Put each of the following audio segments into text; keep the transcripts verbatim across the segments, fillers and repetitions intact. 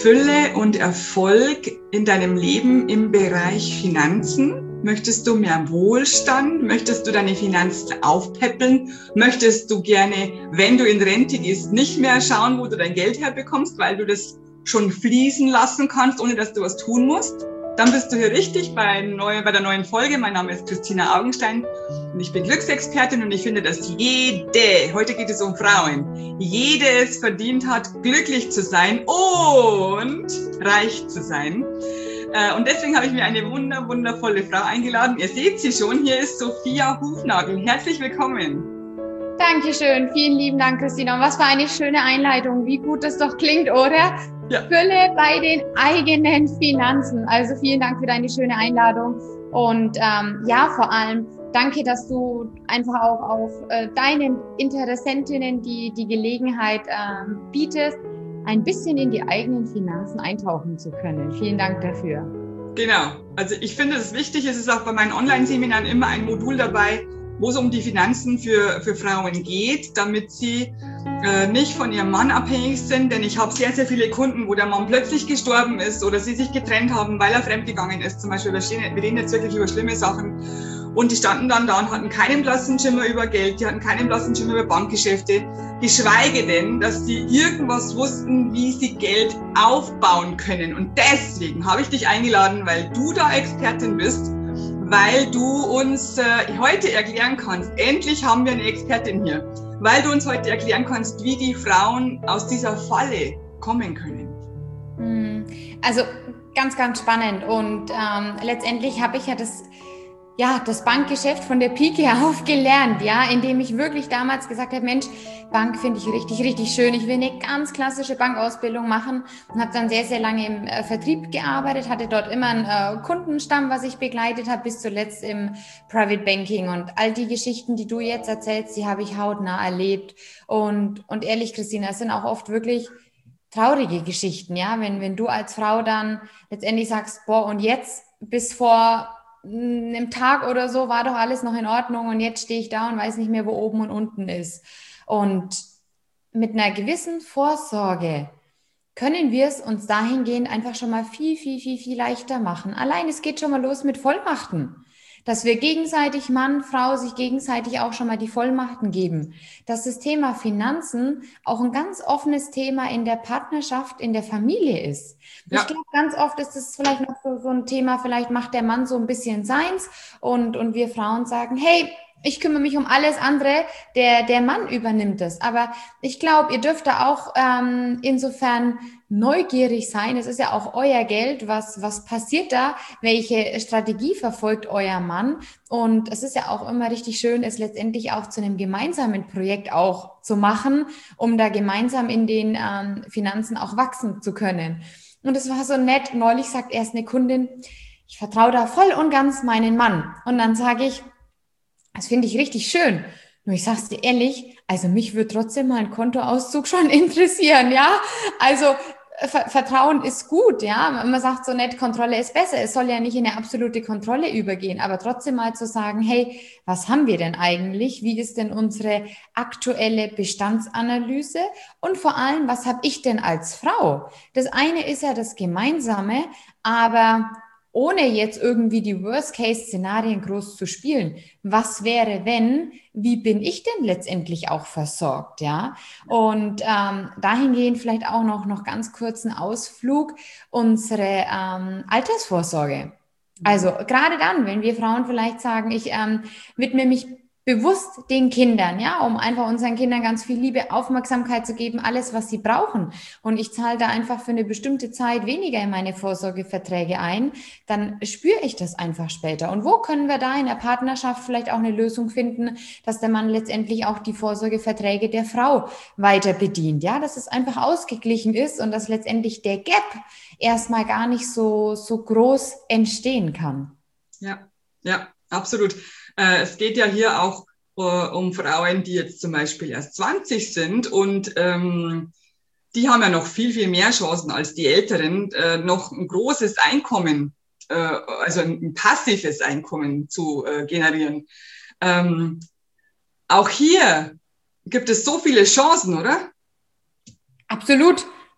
Fülle und Erfolg in deinem Leben im Bereich Finanzen? Möchtest du mehr Wohlstand? Möchtest du deine Finanzen aufpäppeln? Möchtest du gerne, wenn du in Rente gehst, nicht mehr schauen, wo du dein Geld herbekommst, weil du das schon fließen lassen kannst, ohne dass du was tun musst? Dann bist du hier richtig bei, neu, bei der neuen Folge. Mein Name ist Christina Augenstein und ich bin Glücksexpertin und ich finde, dass jede, heute geht es um Frauen, jede es verdient hat, glücklich zu sein und reich zu sein. Und deswegen habe ich mir eine wunder, wundervolle Frau eingeladen. Ihr seht sie schon, hier ist Sophia Hufnagel. Herzlich willkommen. Dankeschön, vielen lieben Dank, Christina. Und was für eine schöne Einleitung, wie gut das doch klingt, oder? Ja. Fülle bei den eigenen Finanzen. Also vielen Dank für deine schöne Einladung. Und ähm, ja, vor allem danke, dass du einfach auch auf äh, deinen Interessentinnen die, die Gelegenheit ähm, bietest, ein bisschen in die eigenen Finanzen eintauchen zu können. Vielen Dank dafür. Genau, also ich finde es wichtig, es ist auch bei meinen Online-Seminaren immer ein Modul dabei, wo es um die Finanzen für, für Frauen geht, damit sie äh, nicht von ihrem Mann abhängig sind, denn ich habe sehr, sehr viele Kunden, wo der Mann plötzlich gestorben ist oder sie sich getrennt haben, weil er fremdgegangen ist, zum Beispiel, wir, stehen, wir reden jetzt wirklich über schlimme Sachen und die standen dann da und hatten keinen blassen Schimmer über Geld, die hatten keinen blassen Schimmer über Bankgeschäfte, geschweige denn, dass sie irgendwas wussten, wie sie Geld aufbauen können. Und deswegen habe ich dich eingeladen, weil du da Expertin bist, weil du uns äh, heute erklären kannst, endlich haben wir eine Expertin hier, weil du uns heute erklären kannst, wie die Frauen aus dieser Falle kommen können. Also ganz, ganz spannend und ähm, letztendlich habe ich ja das Ja, das Bankgeschäft von der Pike auf gelernt, ja, indem ich wirklich damals gesagt habe, Mensch, Bank finde ich richtig, richtig schön. Ich will eine ganz klassische Bankausbildung machen und habe dann sehr, sehr lange im äh, Vertrieb gearbeitet, hatte dort immer einen äh, Kundenstamm, was ich begleitet habe, bis zuletzt im Private Banking. Und all die Geschichten, die du jetzt erzählst, die habe ich hautnah erlebt. Und, und ehrlich, Christina, es sind auch oft wirklich traurige Geschichten, ja, wenn, wenn du als Frau dann letztendlich sagst, boah, und jetzt bis vor einem Tag oder so war doch alles noch in Ordnung und jetzt stehe ich da und weiß nicht mehr, wo oben und unten ist. Und mit einer gewissen Vorsorge können wir es uns dahingehend einfach schon mal viel, viel, viel, viel leichter machen. Allein es geht schon mal los mit Vollmachten. Dass wir gegenseitig, Mann, Frau, sich gegenseitig auch schon mal die Vollmachten geben. Dass das Thema Finanzen auch ein ganz offenes Thema in der Partnerschaft, in der Familie ist. Ja. Ich glaube, ganz oft ist es vielleicht noch so, so ein Thema, vielleicht macht der Mann so ein bisschen seins und, und wir Frauen sagen, hey, ich kümmere mich um alles andere, der, der Mann übernimmt es. Aber ich glaube, ihr dürft da auch ähm, insofern neugierig sein. Es ist ja auch euer Geld. Was, was passiert da? Welche Strategie verfolgt euer Mann? Und es ist ja auch immer richtig schön, es letztendlich auch zu einem gemeinsamen Projekt auch zu machen, um da gemeinsam in den ähm, Finanzen auch wachsen zu können. Und es war so nett. Neulich sagt erst eine Kundin, ich vertraue da voll und ganz meinen Mann. Und dann sage ich, das finde ich richtig schön. Nur ich sag's dir ehrlich, also mich würde trotzdem mal ein Kontoauszug schon interessieren, ja. Also Ver- Vertrauen ist gut, ja. Man sagt so nett, Kontrolle ist besser. Es soll ja nicht in eine absolute Kontrolle übergehen, aber trotzdem mal zu sagen, hey, was haben wir denn eigentlich? Wie ist denn unsere aktuelle Bestandsanalyse? Und vor allem, was habe ich denn als Frau? Das eine ist ja das Gemeinsame, aber ohne jetzt irgendwie die Worst-Case-Szenarien groß zu spielen. Was wäre, wenn? Wie bin ich denn letztendlich auch versorgt, ja? Und ähm, dahingehend vielleicht auch noch, noch ganz kurzen Ausflug, unsere ähm, Altersvorsorge. Also gerade dann, wenn wir Frauen vielleicht sagen, ich ähm, widme mich bewusst den Kindern, ja, um einfach unseren Kindern ganz viel Liebe, Aufmerksamkeit zu geben, alles, was sie brauchen. Und ich zahle da einfach für eine bestimmte Zeit weniger in meine Vorsorgeverträge ein, dann spüre ich das einfach später. Und wo können wir da in der Partnerschaft vielleicht auch eine Lösung finden, dass der Mann letztendlich auch die Vorsorgeverträge der Frau weiter bedient, ja, dass es einfach ausgeglichen ist und dass letztendlich der Gap erstmal gar nicht so, so groß entstehen kann. Ja, ja, absolut. Es geht ja hier auch äh, um Frauen, die jetzt zum Beispiel erst zwanzig sind und ähm, die haben ja noch viel, viel mehr Chancen als die Älteren, äh, noch ein großes Einkommen, äh, also ein, ein passives Einkommen zu äh, generieren. Ähm, auch hier gibt es so viele Chancen, oder? Absolut.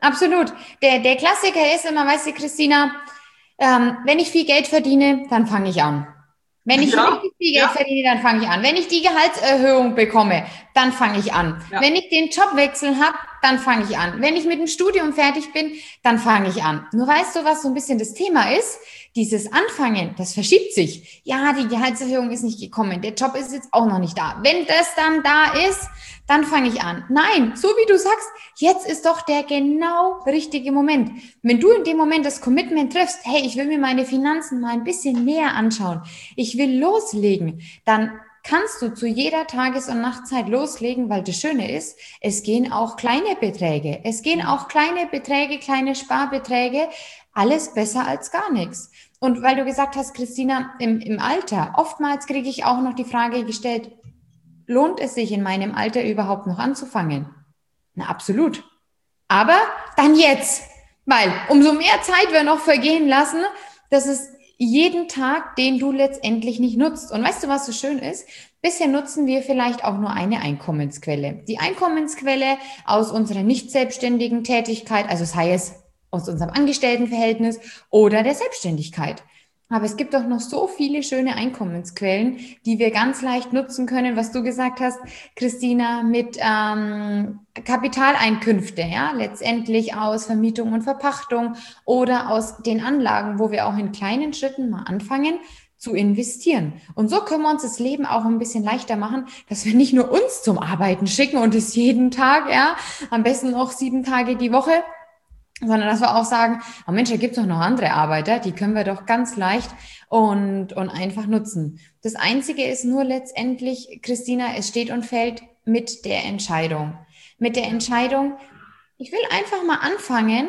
Absolut. Der, der Klassiker ist immer, weißt du, Christina, ähm, wenn ich viel Geld verdiene, dann fange ich an. Wenn ich ja, richtig viel Geld ja. verdiene, dann fange ich an. Wenn ich die Gehaltserhöhung bekomme, dann fange ich an. Ja. Wenn ich den Jobwechsel habe, dann fange ich an. Wenn ich mit dem Studium fertig bin, dann fange ich an. Nur weißt du, was so ein bisschen das Thema ist? Dieses Anfangen, das verschiebt sich. Ja, die Gehaltserhöhung ist nicht gekommen. Der Job ist jetzt auch noch nicht da. Wenn das dann da ist, dann fange ich an. Nein, so wie du sagst, jetzt ist doch der genau richtige Moment. Wenn du in dem Moment das Commitment triffst, hey, ich will mir meine Finanzen mal ein bisschen näher anschauen, ich will loslegen, dann kannst du zu jeder Tages- und Nachtzeit loslegen, weil das Schöne ist, es gehen auch kleine Beträge. Es gehen auch kleine Beträge, kleine Sparbeträge, alles besser als gar nichts. Und weil du gesagt hast, Christina, im, im Alter, oftmals kriege ich auch noch die Frage gestellt, lohnt es sich in meinem Alter überhaupt noch anzufangen? Na, absolut. Aber dann jetzt, weil umso mehr Zeit wir noch vergehen lassen, das ist jeden Tag, den du letztendlich nicht nutzt. Und weißt du, was so schön ist? Bisher nutzen wir vielleicht auch nur eine Einkommensquelle. Die Einkommensquelle aus unserer nicht selbstständigen Tätigkeit, also sei es aus unserem Angestelltenverhältnis oder der Selbstständigkeit. Aber es gibt doch noch so viele schöne Einkommensquellen, die wir ganz leicht nutzen können, was du gesagt hast, Christina, mit ähm, Kapitaleinkünfte, ja, letztendlich aus Vermietung und Verpachtung oder aus den Anlagen, wo wir auch in kleinen Schritten mal anfangen zu investieren. Und so können wir uns das Leben auch ein bisschen leichter machen, dass wir nicht nur uns zum Arbeiten schicken und es jeden Tag, ja, am besten noch sieben Tage die Woche, sondern dass wir auch sagen, oh Mensch, da gibt es doch noch andere Arbeiter, die können wir doch ganz leicht und, und einfach nutzen. Das Einzige ist nur letztendlich, Christina, es steht und fällt mit der Entscheidung. Mit der Entscheidung, ich will einfach mal anfangen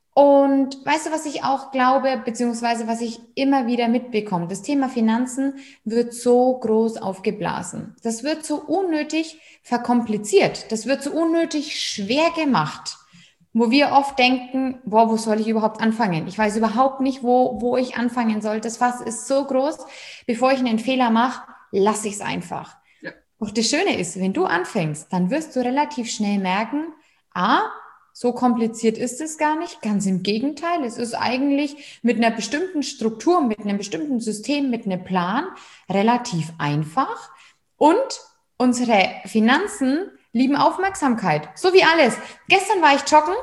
und weißt du, was ich auch glaube, beziehungsweise was ich immer wieder mitbekomme, das Thema Finanzen wird so groß aufgeblasen. Das wird so unnötig verkompliziert. Das wird so unnötig schwer gemacht. Wo wir oft denken, boah, wo soll ich überhaupt anfangen? Ich weiß überhaupt nicht, wo, wo ich anfangen soll. Das Fass ist so groß, bevor ich einen Fehler mache, lasse ich es einfach. Ja. Und das Schöne ist, wenn du anfängst, dann wirst du relativ schnell merken, ah, so kompliziert ist es gar nicht. Ganz im Gegenteil, es ist eigentlich mit einer bestimmten Struktur, mit einem bestimmten System, mit einem Plan relativ einfach. Und unsere Finanzen lieben Aufmerksamkeit, so wie alles. Gestern war ich joggen,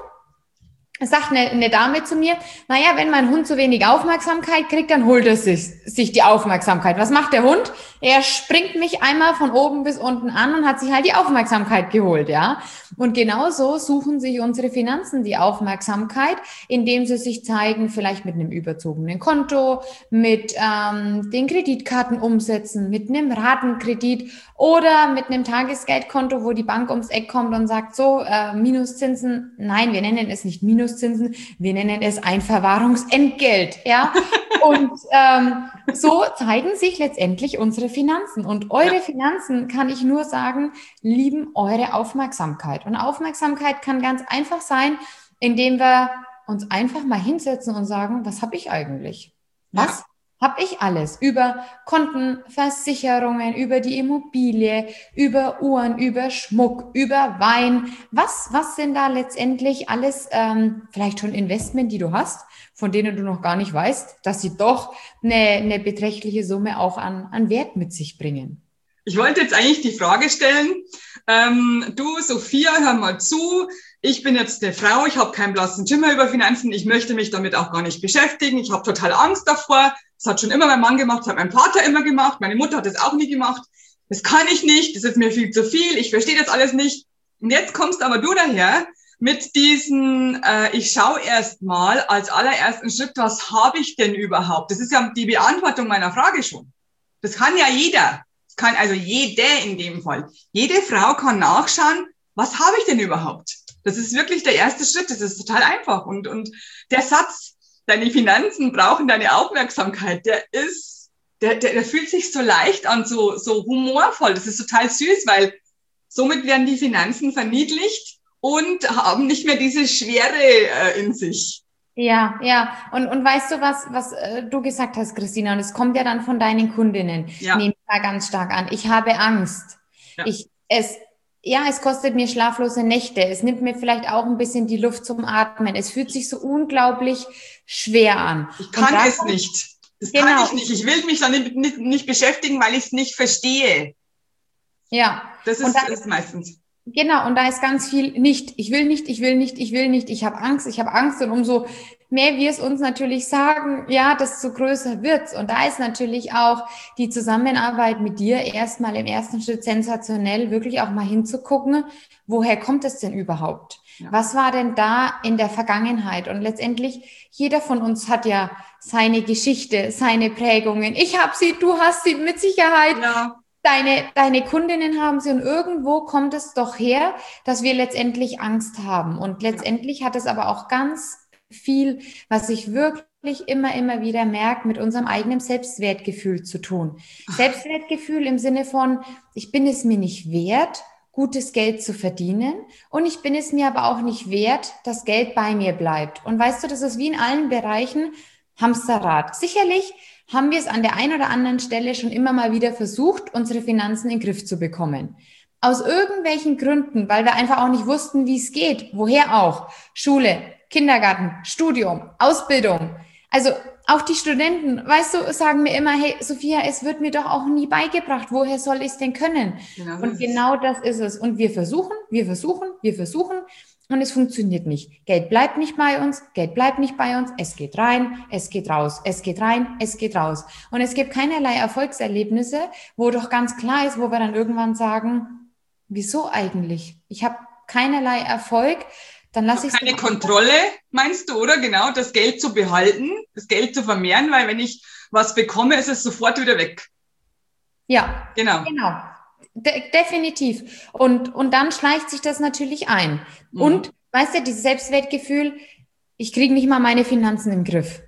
es sagt eine, eine Dame zu mir, naja, wenn mein Hund zu wenig Aufmerksamkeit kriegt, dann holt er sich, sich die Aufmerksamkeit. Was macht der Hund? Er springt mich einmal von oben bis unten an und hat sich halt die Aufmerksamkeit geholt, ja. Und genauso suchen sich unsere Finanzen die Aufmerksamkeit, indem sie sich zeigen, vielleicht mit einem überzogenen Konto, mit ähm, den Kreditkarten umsetzen, mit einem Ratenkredit oder mit einem Tagesgeldkonto, wo die Bank ums Eck kommt und sagt, so, äh, Minuszinsen. Nein, wir nennen es nicht Minuszinsen, wir nennen es ein Verwahrungsentgelt, ja. Und ähm, so zeigen sich letztendlich unsere Finanzen. Und eure ja. Finanzen, kann ich nur sagen, lieben eure Aufmerksamkeit. Und Aufmerksamkeit kann ganz einfach sein, indem wir uns einfach mal hinsetzen und sagen, was habe ich eigentlich? Was ja. habe ich alles? Über Konten, Versicherungen, über die Immobilie, über Uhren, über Schmuck, über Wein. Was, was sind da letztendlich alles ähm, vielleicht schon Investment, die du hast, von denen du noch gar nicht weißt, dass sie doch eine, eine beträchtliche Summe auch an, an Wert mit sich bringen? Ich wollte jetzt eigentlich die Frage stellen, ähm, du Sophia, hör mal zu, ich bin jetzt eine Frau, ich habe keinen blassen Schimmer über Finanzen, ich möchte mich damit auch gar nicht beschäftigen, ich habe total Angst davor, das hat schon immer mein Mann gemacht, das hat mein Vater immer gemacht, meine Mutter hat das auch nie gemacht, das kann ich nicht, das ist mir viel zu viel, ich verstehe das alles nicht. Und jetzt kommst aber du daher mit diesen, äh, ich schaue erst mal als allerersten Schritt, was habe ich denn überhaupt? Das ist ja die Beantwortung meiner Frage schon. Das kann ja jeder. Das kann also jede in dem Fall. Jede Frau kann nachschauen, was habe ich denn überhaupt? Das ist wirklich der erste Schritt. Das ist total einfach. Und, und der Satz, deine Finanzen brauchen deine Aufmerksamkeit, der ist, der, der, der fühlt sich so leicht an, so, so humorvoll. Das ist total süß, weil somit werden die Finanzen verniedlicht und haben nicht mehr diese Schwere äh, in sich. Ja, ja. Und, und weißt du, was, was äh, du gesagt hast, Christina, und es kommt ja dann von deinen Kundinnen. Ja. Nehme ich mal ganz stark an. Ich habe Angst. Ja. Ich, es, ja, es kostet mir schlaflose Nächte. Es nimmt mir vielleicht auch ein bisschen die Luft zum Atmen. Es fühlt sich so unglaublich schwer an. Ich kann es nicht. Das genau. kann ich nicht. Ich will mich damit nicht, nicht beschäftigen, weil ich es nicht verstehe. Ja. Das ist, da, ist meistens. Genau, und da ist ganz viel nicht. Ich will nicht, ich will nicht, ich will nicht. Ich habe Angst, ich habe Angst. Und umso mehr wir es uns natürlich sagen, ja, desto größer wird's. Und da ist natürlich auch die Zusammenarbeit mit dir erstmal im ersten Schritt sensationell, wirklich auch mal hinzugucken, woher kommt es denn überhaupt? Ja. Was war denn da in der Vergangenheit? Und letztendlich, jeder von uns hat ja seine Geschichte, seine Prägungen. Ich habe sie, du hast sie mit Sicherheit. Ja. Deine, deine Kundinnen haben sie und irgendwo kommt es doch her, dass wir letztendlich Angst haben. Und letztendlich hat es aber auch ganz viel, was ich wirklich immer, immer wieder merke, mit unserem eigenen Selbstwertgefühl zu tun. Selbstwertgefühl im Sinne von, ich bin es mir nicht wert, gutes Geld zu verdienen und ich bin es mir aber auch nicht wert, dass Geld bei mir bleibt. Und weißt du, das ist wie in allen Bereichen Hamsterrad. Sicherlich haben wir es an der einen oder anderen Stelle schon immer mal wieder versucht, unsere Finanzen in den Griff zu bekommen. Aus irgendwelchen Gründen, weil wir einfach auch nicht wussten, wie es geht. Woher auch? Schule, Kindergarten, Studium, Ausbildung. Also auch die Studenten, weißt du, sagen mir immer, hey Sophia, es wird mir doch auch nie beigebracht. Woher soll ich es denn können? Genau. Und genau das ist es. Und wir versuchen, wir versuchen, wir versuchen. Und es funktioniert nicht. Geld bleibt nicht bei uns, Geld bleibt nicht bei uns, es geht rein, es geht raus, es geht rein, es geht raus. Und es gibt keinerlei Erfolgserlebnisse, wo doch ganz klar ist, wo wir dann irgendwann sagen, wieso eigentlich? Ich habe keinerlei Erfolg, dann lasse ich es. Keine Kontrolle, meinst du, oder? Genau, das Geld zu behalten, das Geld zu vermehren, weil wenn ich was bekomme, ist es sofort wieder weg. Ja, genau. genau. De- definitiv. Und, und dann schleicht sich das natürlich ein. Mhm. Und, weißt du, dieses Selbstwertgefühl, ich kriege nicht mal meine Finanzen im Griff.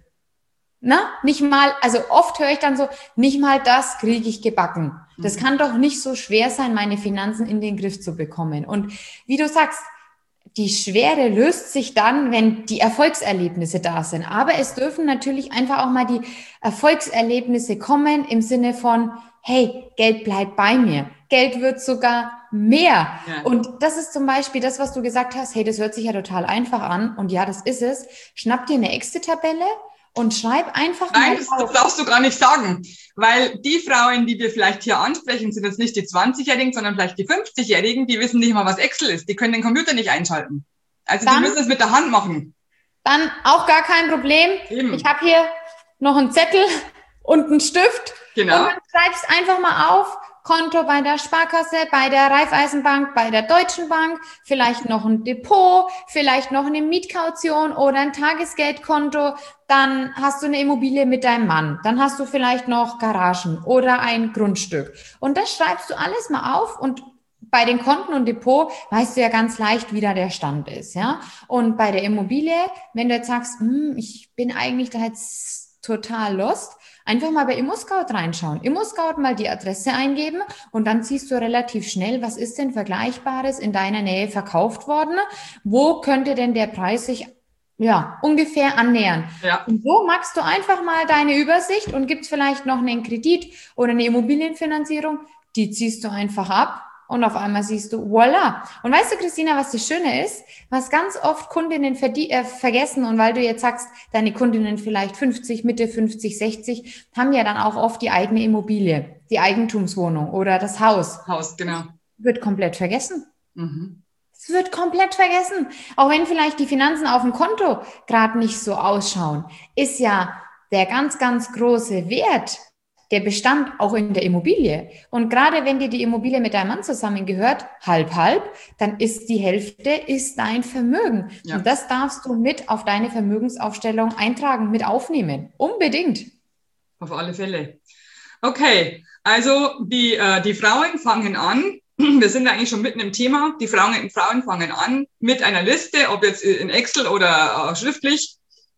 Na, nicht mal, also oft höre ich dann so, nicht mal das kriege ich gebacken. Mhm. Das kann doch nicht so schwer sein, meine Finanzen in den Griff zu bekommen. Und wie du sagst, die Schwere löst sich dann, wenn die Erfolgserlebnisse da sind. Aber es dürfen natürlich einfach auch mal die Erfolgserlebnisse kommen im Sinne von, hey, Geld bleibt bei mir. Geld wird sogar mehr. Ja. Und das ist zum Beispiel das, was du gesagt hast, hey, das hört sich ja total einfach an. Und ja, das ist es. Schnapp dir eine Excel-Tabelle und schreib einfach Nein, mal das, auf. das darfst du gar nicht sagen. Weil die Frauen, die wir vielleicht hier ansprechen, sind jetzt nicht die zwanzigjährigen, sondern vielleicht die fünfzigjährigen, die wissen nicht mal, was Excel ist. Die können den Computer nicht einschalten. Also dann, die müssen es mit der Hand machen. Dann auch gar kein Problem. Eben. Ich habe hier noch einen Zettel und einen Stift. Genau. Und dann schreibst einfach mal auf, Konto bei der Sparkasse, bei der Raiffeisenbank, bei der Deutschen Bank, vielleicht noch ein Depot, vielleicht noch eine Mietkaution oder ein Tagesgeldkonto. Dann hast du eine Immobilie mit deinem Mann. Dann hast du vielleicht noch Garagen oder ein Grundstück. Und das schreibst du alles mal auf und bei den Konten und Depot weißt du ja ganz leicht, wie da der Stand ist, ja. Und bei der Immobilie, wenn du jetzt sagst, hm, ich bin eigentlich da jetzt total lost, einfach mal bei ImmoScout reinschauen. ImmoScout mal die Adresse eingeben und dann siehst du relativ schnell, was ist denn Vergleichbares in deiner Nähe verkauft worden? Wo könnte denn der Preis sich ja ungefähr annähern? Ja. Und so machst du einfach mal deine Übersicht und gibt's vielleicht noch einen Kredit oder eine Immobilienfinanzierung, die ziehst du einfach ab. Und auf einmal siehst du, voila. Und weißt du, Christina, was das Schöne ist? Was ganz oft Kundinnen verdie- äh, vergessen, und weil du jetzt sagst, deine Kundinnen vielleicht fünfzig, Mitte fünfzig, sechzig, haben ja dann auch oft die eigene Immobilie, die Eigentumswohnung oder das Haus. Haus, genau. Wird komplett vergessen. Mhm. Es wird komplett vergessen. Auch wenn vielleicht die Finanzen auf dem Konto gerade nicht so ausschauen, ist ja der ganz, ganz große Wert, der Bestand auch in der Immobilie. Und gerade wenn dir die Immobilie mit deinem Mann zusammengehört, halb, halb, dann ist die Hälfte ist dein Vermögen. Ja. Und das darfst du mit auf deine Vermögensaufstellung eintragen, mit aufnehmen. Unbedingt. Auf alle Fälle. Okay, also die, äh, die Frauen fangen an, wir sind eigentlich schon mitten im Thema, die Frauen, Frauen fangen an mit einer Liste, ob jetzt in Excel oder äh, schriftlich,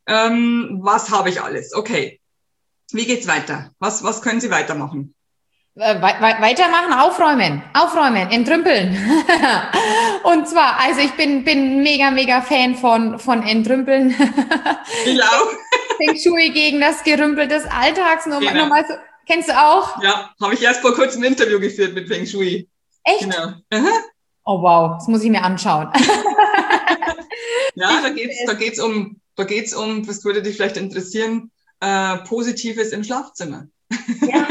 ähm, was habe ich alles? Okay. Wie geht's weiter? Was, was können Sie weitermachen? We- we- weitermachen, aufräumen, aufräumen, entrümpeln. Und zwar, also ich bin, bin mega, mega Fan von, von Entrümpeln. Ich auch. Feng Shui gegen das Gerümpel des Alltags. Nur genau. nochmal so, kennst du auch? Ja, habe ich erst vor kurzem ein Interview geführt mit Feng Shui. Echt? Genau. Aha. Oh wow, das muss ich mir anschauen. Ja, da geht's, da geht's um, da geht's um, was würde dich vielleicht interessieren, äh, Positives im Schlafzimmer. Ja,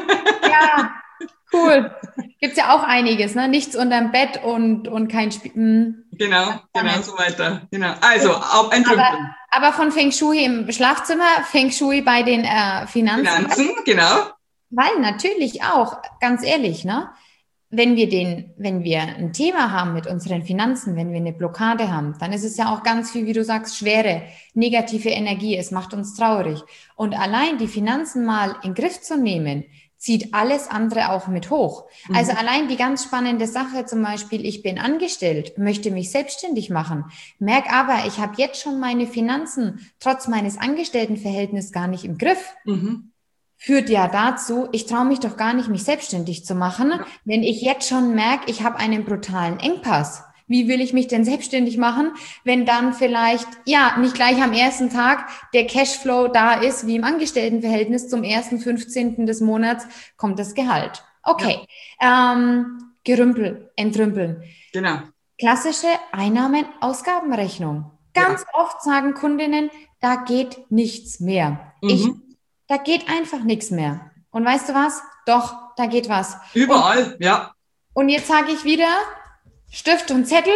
ja, cool. Gibt es ja auch einiges, ne? Nichts unterm Bett und, und kein Spiel. Hm. Genau, genau, so weiter. Genau. Also, auch entrümpeln. Aber, aber von Feng Shui im Schlafzimmer, Feng Shui bei den äh, Finanzen. Finanzen, genau. Weil natürlich auch, ganz ehrlich, ne? Wenn wir den, wenn wir ein Thema haben mit unseren Finanzen, wenn wir eine Blockade haben, dann ist es ja auch ganz viel, wie du sagst, schwere, negative Energie. Es macht uns traurig. Und allein die Finanzen mal in den Griff zu nehmen, zieht alles andere auch mit hoch. Mhm. Also allein die ganz spannende Sache zum Beispiel, ich bin angestellt, möchte mich selbstständig machen, merke aber, ich habe jetzt schon meine Finanzen trotz meines Angestelltenverhältnisses gar nicht im Griff. Mhm. Führt ja dazu, ich traue mich doch gar nicht, mich selbstständig zu machen, ja. Wenn ich jetzt schon merke, ich habe einen brutalen Engpass. Wie will ich mich denn selbstständig machen, wenn dann vielleicht, ja, nicht gleich am ersten Tag der Cashflow da ist, wie im Angestelltenverhältnis zum ersten fünfzehnten des Monats kommt das Gehalt. Okay, ja. ähm, Gerümpel, entrümpeln. Genau. Klassische Einnahmen-Ausgabenrechnung. Ganz ja. oft sagen Kundinnen, da geht nichts mehr. Mhm. Ich Da geht einfach nichts mehr. Und weißt du was? Doch, da geht was. Überall, und, ja. Und jetzt sage ich wieder, Stift und Zettel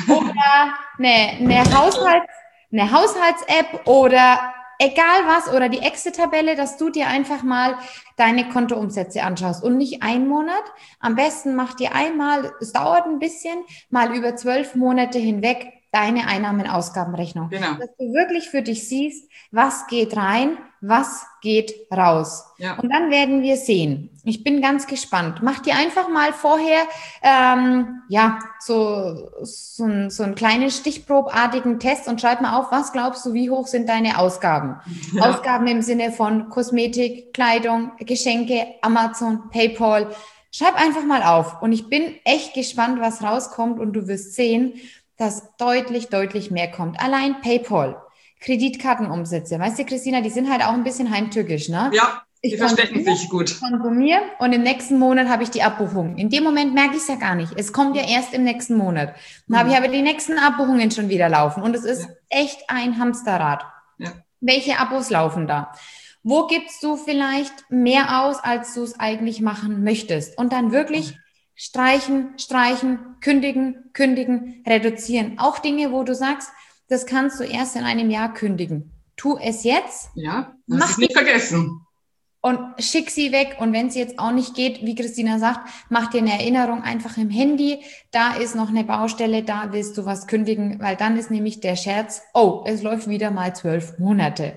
oder eine, eine, Haushalt, eine Haushalts-App oder egal was oder die Exit-Tabelle, dass du dir einfach mal deine Kontoumsätze anschaust und nicht einen Monat. Am besten mach dir einmal, es dauert ein bisschen, mal über zwölf Monate hinweg deine Einnahmen-Ausgabenrechnung. Genau. Dass du wirklich für dich siehst, was geht rein, was geht raus. Ja. Und dann werden wir sehen. Ich bin ganz gespannt. Mach dir einfach mal vorher ähm, ja so, so, ein, so einen kleinen stichprobartigen Test und schreib mal auf, was glaubst du, wie hoch sind deine Ausgaben? Ja. Ausgaben im Sinne von Kosmetik, Kleidung, Geschenke, Amazon, PayPal. Schreib einfach mal auf. Und ich bin echt gespannt, was rauskommt und du wirst sehen, dass deutlich, deutlich mehr kommt. Allein PayPal, Kreditkartenumsätze. Weißt du, Christina, die sind halt auch ein bisschen heimtückisch, ne? Ja, die ich verstecken sich gut. Ich konsumiere und im nächsten Monat habe ich die Abbuchung. In dem Moment merke ich es ja gar nicht. Es kommt ja erst im nächsten Monat. Dann mhm. habe ich aber die nächsten Abbuchungen schon wieder laufen. Und es ist ja. echt ein Hamsterrad. Ja. Welche Abos laufen da? Wo gibst du vielleicht mehr aus, als du es eigentlich machen möchtest? Und dann wirklich streichen, streichen, kündigen, kündigen, reduzieren. Auch Dinge, wo du sagst, das kannst du erst in einem Jahr kündigen. Tu es jetzt. Ja, das ist nicht vergessen. Und schick sie weg. Und wenn es jetzt auch nicht geht, wie Christina sagt, mach dir eine Erinnerung einfach im Handy. Da ist noch eine Baustelle, da willst du was kündigen, weil dann ist nämlich der Scherz, oh, es läuft wieder mal zwölf Monate.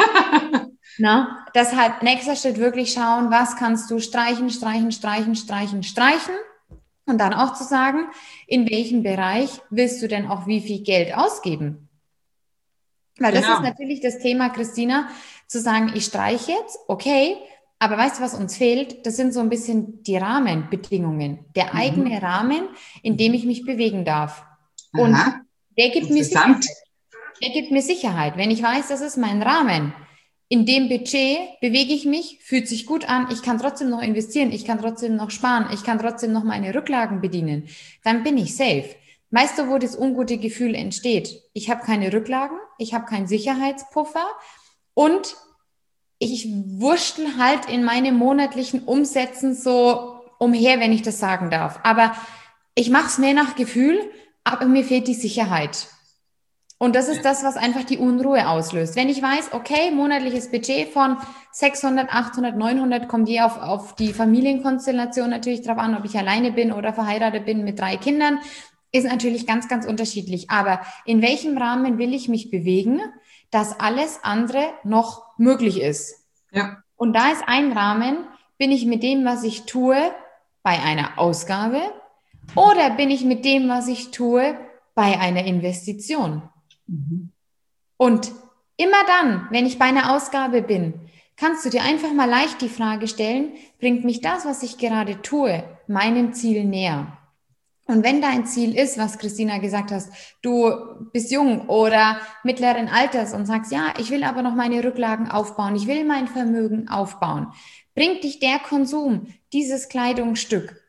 Na, deshalb nächster Schritt wirklich schauen, was kannst du streichen, streichen, streichen, streichen, streichen. Und dann auch zu sagen, in welchem Bereich willst du denn auch wie viel Geld ausgeben? Weil das genau. ist natürlich das Thema, Christina, zu sagen, ich streiche jetzt, okay, aber weißt du, was uns fehlt? Das sind so ein bisschen die Rahmenbedingungen, der mhm. eigene Rahmen, in dem ich mich bewegen darf. Und Aha. der gibt mir Sicherheit. Der gibt mir Sicherheit. Wenn ich weiß, das ist mein Rahmen, in dem Budget bewege ich mich, fühlt sich gut an, ich kann trotzdem noch investieren, ich kann trotzdem noch sparen, ich kann trotzdem noch meine Rücklagen bedienen, dann bin ich safe. Weißt du, wo das ungute Gefühl entsteht? Ich habe keine Rücklagen, ich habe keinen Sicherheitspuffer und ich wurschtel halt in meinen monatlichen Umsätzen so umher, wenn ich das sagen darf. Aber ich mache es mehr nach Gefühl, aber mir fehlt die Sicherheit. Und das ist das, was einfach die Unruhe auslöst. Wenn ich weiß, okay, monatliches Budget von sechshundert, achthundert, neunhundert, kommt je auf, auf die Familienkonstellation natürlich drauf an, ob ich alleine bin oder verheiratet bin mit drei Kindern, ist natürlich ganz, ganz unterschiedlich. Aber in welchem Rahmen will ich mich bewegen, dass alles andere noch möglich ist? Ja. Und da ist ein Rahmen, bin ich mit dem, was ich tue, bei einer Ausgabe oder bin ich mit dem, was ich tue, bei einer Investition? Mhm. Und immer dann, wenn ich bei einer Ausgabe bin, kannst du dir einfach mal leicht die Frage stellen, bringt mich das, was ich gerade tue, meinem Ziel näher? Und wenn dein Ziel ist, was Christina gesagt hast, du bist jung oder mittleren Alters und sagst, ja, ich will aber noch meine Rücklagen aufbauen, ich will mein Vermögen aufbauen, bringt dich der Konsum, dieses Kleidungsstück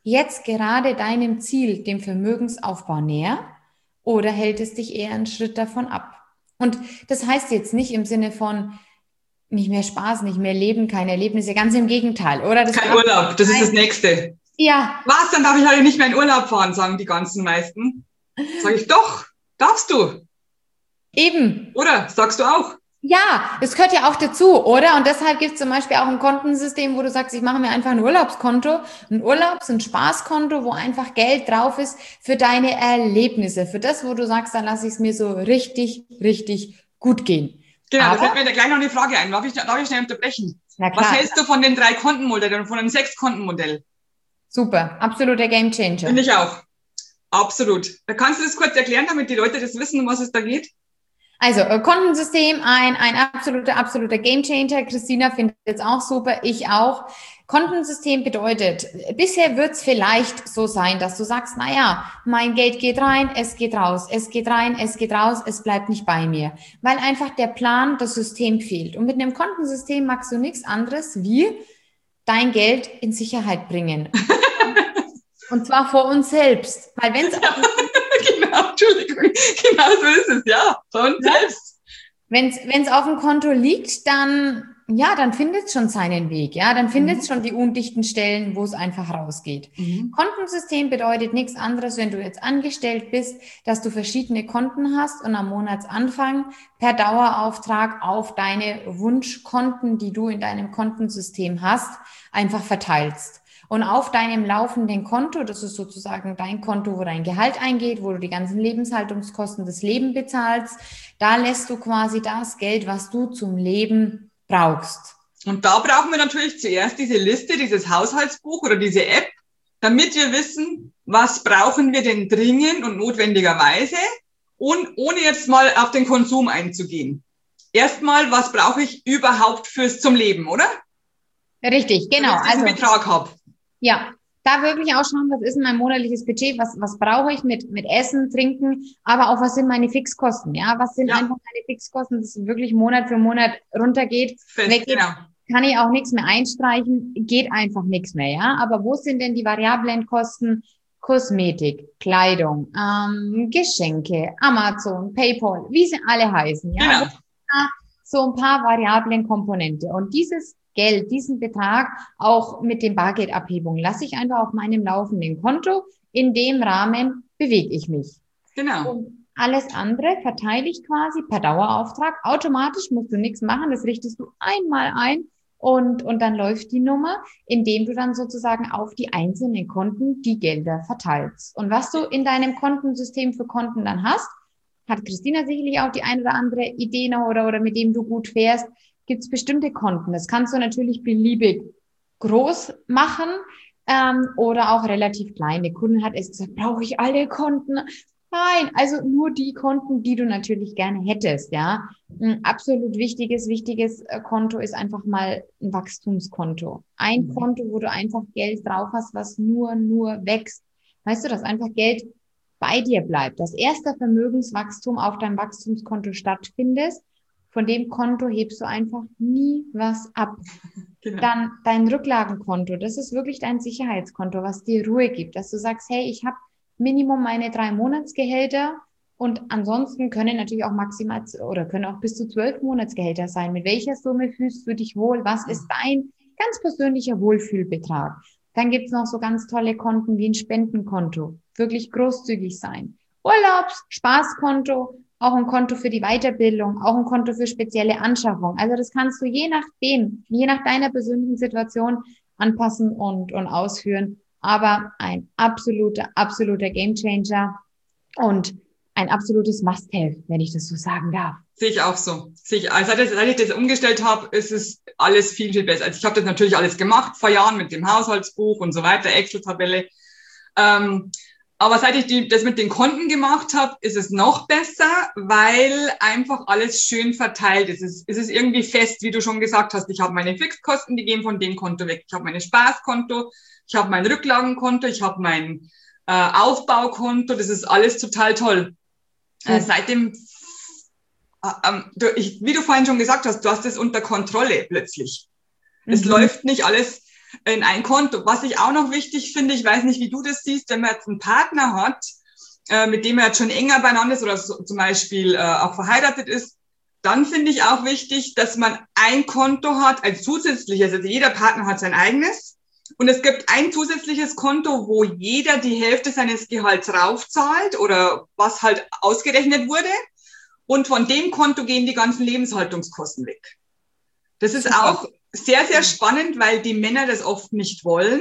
jetzt gerade deinem Ziel, dem Vermögensaufbau näher, oder hält es dich eher einen Schritt davon ab? Und das heißt jetzt nicht im Sinne von nicht mehr Spaß, nicht mehr Leben, keine Erlebnisse, ganz im Gegenteil, oder? Das Kein Urlaub, das ist das Nächste. Ja. Was, dann darf ich halt nicht mehr in Urlaub fahren, sagen die ganzen meisten. Sag ich, doch, darfst du. Eben. Oder, sagst du auch? Ja, das gehört ja auch dazu, oder? Und deshalb gibt es zum Beispiel auch ein Kontensystem, wo du sagst, ich mache mir einfach ein Urlaubskonto, ein Urlaubs-, ein Spaßkonto, wo einfach Geld drauf ist für deine Erlebnisse, für das, wo du sagst, dann lasse ich es mir so richtig, richtig gut gehen. Genau, Aber, da fällt mir da gleich noch eine Frage ein. Darf ich, darf ich schnell unterbrechen? Na klar. Was hältst du von den drei Kontenmodell und von dem Sechs-Konten-Modell? Super, absoluter Gamechanger. Finde ich auch. Absolut. Da kannst du das kurz erklären, damit die Leute das wissen, um was es da geht? Also, äh, Kontensystem, ein, ein absoluter, absoluter Gamechanger. Christina findet es auch super, ich auch. Kontensystem bedeutet, bisher wird es vielleicht so sein, dass du sagst, naja, mein Geld geht rein, es geht raus, es geht rein, es geht raus, es bleibt nicht bei mir, weil einfach der Plan, das System fehlt. Und mit einem Kontensystem magst du nichts anderes wie dein Geld in Sicherheit bringen. Und zwar vor uns selbst. Weil wenn es ja, genau, Entschuldigung, genau so ist es, ja, vor uns ja. selbst. Wenn es auf dem Konto liegt, dann ja, dann findet es schon seinen Weg, ja, dann findet es mhm. schon die undichten Stellen, wo es einfach rausgeht. Mhm. Kontensystem bedeutet nichts anderes, wenn du jetzt angestellt bist, dass du verschiedene Konten hast und am Monatsanfang per Dauerauftrag auf deine Wunschkonten, die du in deinem Kontensystem hast, einfach verteilst. Und auf deinem laufenden Konto, das ist sozusagen dein Konto, wo dein Gehalt eingeht, wo du die ganzen Lebenshaltungskosten des Lebens bezahlst, da lässt du quasi das Geld, was du zum Leben brauchst. Und da brauchen wir natürlich zuerst diese Liste, dieses Haushaltsbuch oder diese App, damit wir wissen, was brauchen wir denn dringend und notwendigerweise und ohne jetzt mal auf den Konsum einzugehen. Erstmal, was brauche ich überhaupt fürs zum Leben, oder? Richtig, genau. Wenn ich diesen also Betrag habe. Ja, da wirklich auch schauen, was ist mein monatliches Budget, was, was brauche ich mit, mit Essen, Trinken, aber auch was sind meine Fixkosten, ja, was sind ja. einfach meine Fixkosten, dass es wirklich Monat für Monat runtergeht, Fest, weggeht, genau. Kann ich auch nichts mehr einstreichen, geht einfach nichts mehr, ja, aber wo sind denn die variablen Kosten? Kosmetik, Kleidung, ähm, Geschenke, Amazon, PayPal, wie sie alle heißen, ja, genau. So ein paar variablen Komponente und dieses Geld, diesen Betrag auch mit den Bargeldabhebungen lasse ich einfach auf meinem laufenden Konto. In dem Rahmen bewege ich mich. Genau. Und alles andere verteile ich quasi per Dauerauftrag. Automatisch musst du nichts machen. Das richtest du einmal ein und, und dann läuft die Nummer, indem du dann sozusagen auf die einzelnen Konten die Gelder verteilst. Und was du in deinem Kontensystem für Konten dann hast, hat Christina sicherlich auch die ein oder andere Idee noch oder, oder mit dem du gut fährst, gibt es bestimmte Konten. Das kannst du natürlich beliebig groß machen ähm, oder auch relativ kleine. Kunden hat es gesagt, brauche ich alle Konten? Nein, also nur die Konten, die du natürlich gerne hättest. Ja, ein absolut wichtiges, wichtiges Konto ist einfach mal ein Wachstumskonto. Ein mhm. Konto, wo du einfach Geld drauf hast, was nur, nur wächst. Weißt du, dass einfach Geld bei dir bleibt. Dass erster Vermögenswachstum auf deinem Wachstumskonto stattfindet. Von dem Konto hebst du einfach nie was ab. Genau. Dann dein Rücklagenkonto, das ist wirklich dein Sicherheitskonto, was dir Ruhe gibt, dass du sagst, hey, ich habe Minimum meine drei Monatsgehälter und ansonsten können natürlich auch maximal oder können auch bis zu zwölf Monatsgehälter sein. Mit welcher Summe fühlst du dich wohl? Was ist dein ganz persönlicher Wohlfühlbetrag? Dann gibt's noch so ganz tolle Konten wie ein Spendenkonto, wirklich großzügig sein. Urlaubs-, Spaßkonto, auch ein Konto für die Weiterbildung, auch ein Konto für spezielle Anschaffung. Also das kannst du je nachdem, je nach deiner persönlichen Situation anpassen und, und ausführen. Aber ein absoluter, absoluter Gamechanger und ein absolutes Must-have, wenn ich das so sagen darf. Sehe ich auch so. Sehe ich, also seit ich das umgestellt habe, ist es alles viel, viel besser. Also ich habe das natürlich alles gemacht, vor Jahren mit dem Haushaltsbuch und so weiter, Excel-Tabelle. Ähm, Aber seit ich die, das mit den Konten gemacht habe, ist es noch besser, weil einfach alles schön verteilt ist. Es, es ist irgendwie fest, wie du schon gesagt hast. Ich habe meine Fixkosten, die gehen von dem Konto weg. Ich habe mein Spaßkonto, ich habe mein Rücklagenkonto, ich habe mein äh, Aufbaukonto. Das ist alles total toll. Mhm. Äh, seitdem, äh, ähm, du, ich, wie du vorhin schon gesagt hast, du hast es unter Kontrolle plötzlich. Mhm. Es läuft nicht alles in ein Konto. Was ich auch noch wichtig finde, ich weiß nicht, wie du das siehst, wenn man jetzt einen Partner hat, äh, mit dem er jetzt schon enger beieinander ist oder so, zum Beispiel äh, auch verheiratet ist, dann finde ich auch wichtig, dass man ein Konto hat als zusätzliches. Also jeder Partner hat sein eigenes. Und es gibt ein zusätzliches Konto, wo jeder die Hälfte seines Gehalts raufzahlt oder was halt ausgerechnet wurde. Und von dem Konto gehen die ganzen Lebenshaltungskosten weg. Das ist auch sehr, sehr spannend, weil die Männer das oft nicht wollen.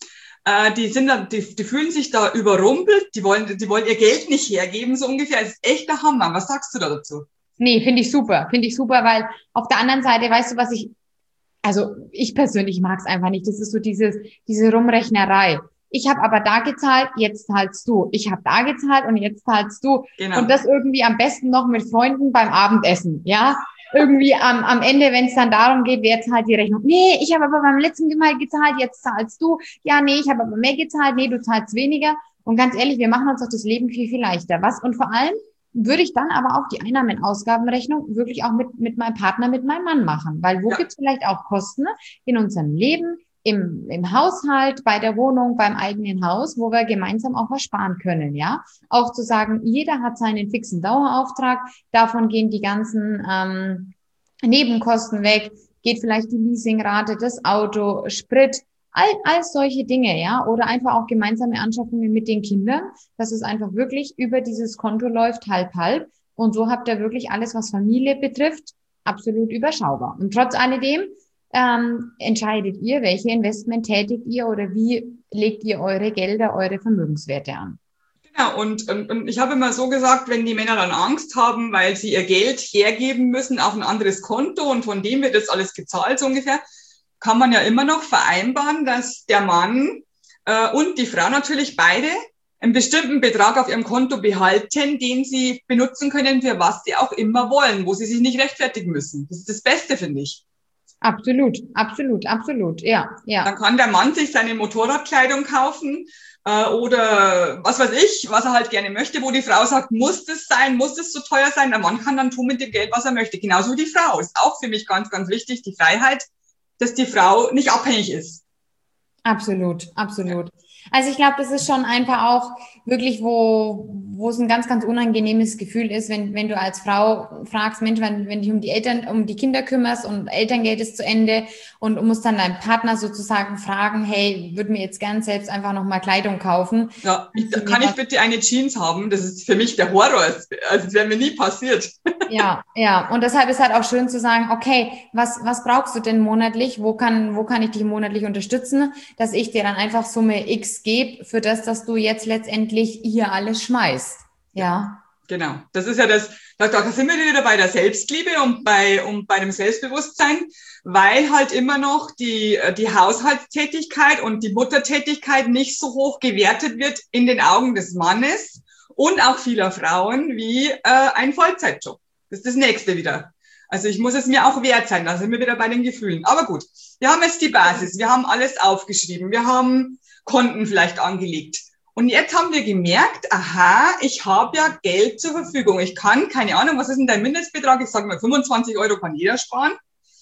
Äh, die sind da, die, die fühlen sich da überrumpelt. Die wollen, die wollen ihr Geld nicht hergeben, so ungefähr. Das ist echt der Hammer. Was sagst du da dazu? Nee, finde ich super. Finde ich super, weil auf der anderen Seite, weißt du, was ich, also ich persönlich mag es einfach nicht. Das ist so dieses, diese Rumrechnerei. Ich habe aber da gezahlt, jetzt zahlst du. Ich habe da gezahlt und jetzt zahlst du. Genau. Und das irgendwie am besten noch mit Freunden beim Abendessen, ja? Irgendwie am, am Ende, wenn es dann darum geht, wer zahlt die Rechnung? Nee, ich habe aber beim letzten Mal gezahlt, jetzt zahlst du. Ja, nee, ich habe aber mehr gezahlt. Nee, du zahlst weniger. Und ganz ehrlich, wir machen uns doch das Leben viel, viel leichter. Was? Und vor allem würde ich dann aber auch die Einnahmen-Ausgabenrechnung wirklich auch mit, mit meinem Partner, mit meinem Mann machen. Weil wo ja. gibt es vielleicht auch Kosten in unserem Leben, im, im Haushalt, bei der Wohnung, beim eigenen Haus, wo wir gemeinsam auch was sparen können, ja. Auch zu sagen, jeder hat seinen fixen Dauerauftrag, davon gehen die ganzen ähm, Nebenkosten weg, geht vielleicht die Leasingrate, das Auto, Sprit, all, all solche Dinge, ja. Oder einfach auch gemeinsame Anschaffungen mit den Kindern, dass es einfach wirklich über dieses Konto läuft, halb, halb. Und so habt ihr wirklich alles, was Familie betrifft, absolut überschaubar. Und trotz alledem Ähm, entscheidet ihr, welche Investment tätigt ihr oder wie legt ihr eure Gelder, eure Vermögenswerte an? Genau, und, und, und ich habe immer so gesagt, wenn die Männer dann Angst haben, weil sie ihr Geld hergeben müssen auf ein anderes Konto und von dem wird das alles gezahlt, so ungefähr, kann man ja immer noch vereinbaren, dass der Mann äh, und die Frau natürlich beide einen bestimmten Betrag auf ihrem Konto behalten, den sie benutzen können, für was sie auch immer wollen, wo sie sich nicht rechtfertigen müssen. Das ist das Beste, finde ich. Absolut, absolut, absolut, ja, ja. Dann kann der Mann sich seine Motorradkleidung kaufen äh, oder was weiß ich, was er halt gerne möchte, wo die Frau sagt, muss das sein, muss das so teuer sein? Der Mann kann dann tun mit dem Geld, was er möchte. Genauso wie die Frau. Ist auch für mich ganz, ganz wichtig, die Freiheit, dass die Frau nicht abhängig ist. Absolut, absolut. Also ich glaube, das ist schon einfach auch wirklich, wo wo es ein ganz, ganz unangenehmes Gefühl ist, wenn wenn du als Frau fragst, Mensch, wenn wenn dich um die Eltern, um die Kinder kümmerst und Elterngeld ist zu Ende und du musst dann deinen Partner sozusagen fragen, hey, würde mir jetzt gern selbst einfach nochmal Kleidung kaufen. Ja, ich, kann ich bitte eine Jeans haben? Das ist für mich der Horror. Also das wäre mir nie passiert. Ja, ja. Und deshalb ist halt auch schön zu sagen, okay, was was brauchst du denn monatlich? Wo kann wo kann ich dich monatlich unterstützen, dass ich dir dann einfach Summe X gebe für das, dass du jetzt letztendlich hier alles schmeißt. Ja. Genau. Das ist ja das, da, da sind wir wieder bei der Selbstliebe und bei, und bei dem Selbstbewusstsein, weil halt immer noch die, die Haushaltstätigkeit und die Muttertätigkeit nicht so hoch gewertet wird in den Augen des Mannes und auch vieler Frauen wie äh, ein Vollzeitjob. Das ist das nächste wieder. Also ich muss es mir auch wert sein, da sind wir wieder bei den Gefühlen. Aber gut, wir haben jetzt die Basis, wir haben alles aufgeschrieben, wir haben Konten vielleicht angelegt. Und jetzt haben wir gemerkt, aha, ich habe ja Geld zur Verfügung. Ich kann, keine Ahnung, was ist denn dein Mindestbetrag? Ich sage mal, fünfundzwanzig Euro kann jeder sparen.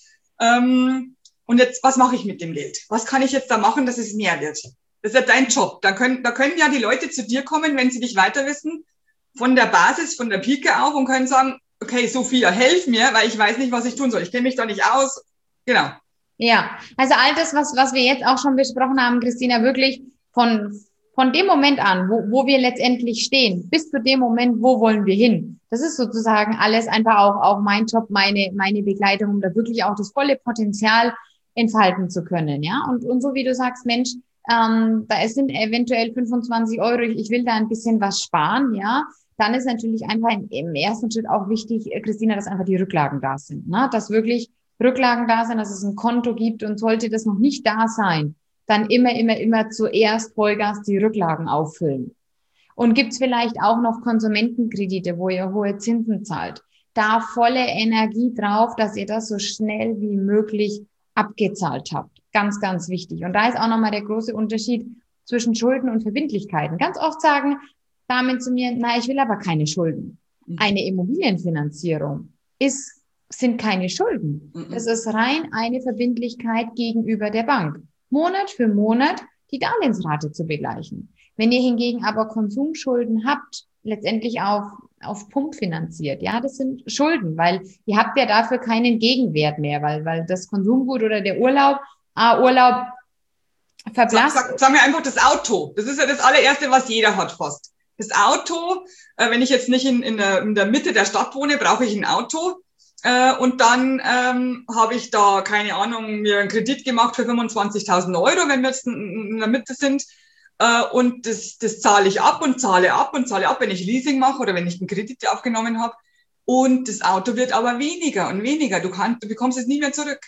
Ähm, und jetzt, was mache ich mit dem Geld? Was kann ich jetzt da machen, dass es mehr wird? Das ist ja dein Job. Da können, da können ja die Leute zu dir kommen, wenn sie dich weiter wissen, von der Basis, von der Pike auf und können sagen, okay, Sophia, helf mir, weil ich weiß nicht, was ich tun soll. Ich kenne mich da nicht aus. Genau. Ja, also all das, was, was wir jetzt auch schon besprochen haben, Christina, wirklich von, von dem Moment an, wo, wo wir letztendlich stehen, bis zu dem Moment, wo wollen wir hin? Das ist sozusagen alles einfach auch, auch mein Job, meine, meine Begleitung, um da wirklich auch das volle Potenzial entfalten zu können, ja. Und, und so wie du sagst, Mensch, ähm, da sind eventuell fünfundzwanzig Euro, ich will da ein bisschen was sparen, ja. Dann ist natürlich einfach im ersten Schritt auch wichtig, Christina, dass einfach die Rücklagen da sind, ne? Dass wirklich Rücklagen da sind, dass es ein Konto gibt und sollte das noch nicht da sein, dann immer, immer, immer zuerst Vollgas die Rücklagen auffüllen. Und gibt es vielleicht auch noch Konsumentenkredite, wo ihr hohe Zinsen zahlt, da volle Energie drauf, dass ihr das so schnell wie möglich abgezahlt habt. Ganz, ganz wichtig. Und da ist auch nochmal der große Unterschied zwischen Schulden und Verbindlichkeiten. Ganz oft sagen Damen zu mir, na, ich will aber keine Schulden. Eine Immobilienfinanzierung ist, sind keine Schulden. Das ist rein eine Verbindlichkeit gegenüber der Bank. Monat für Monat die Darlehensrate zu begleichen. Wenn ihr hingegen aber Konsumschulden habt, letztendlich auf, auf Pump finanziert, ja, das sind Schulden, weil ihr habt ja dafür keinen Gegenwert mehr, weil, weil das Konsumgut oder der Urlaub, ah, Urlaub verblasst. Sag, sag, sag mir einfach das Auto. Das ist ja das allererste, was jeder hat fast. Das Auto, äh, wenn ich jetzt nicht in, in, der, in der Mitte der Stadt wohne, brauche ich ein Auto. Äh, und dann ähm, habe ich da, keine Ahnung, mir einen Kredit gemacht für fünfundzwanzigtausend Euro, wenn wir jetzt in, in der Mitte sind. Äh, und das, das zahle ich ab und zahle ab und zahle ab, wenn ich Leasing mache oder wenn ich einen Kredit aufgenommen habe. Und das Auto wird aber weniger und weniger. Du, kannst, du bekommst es nie mehr zurück.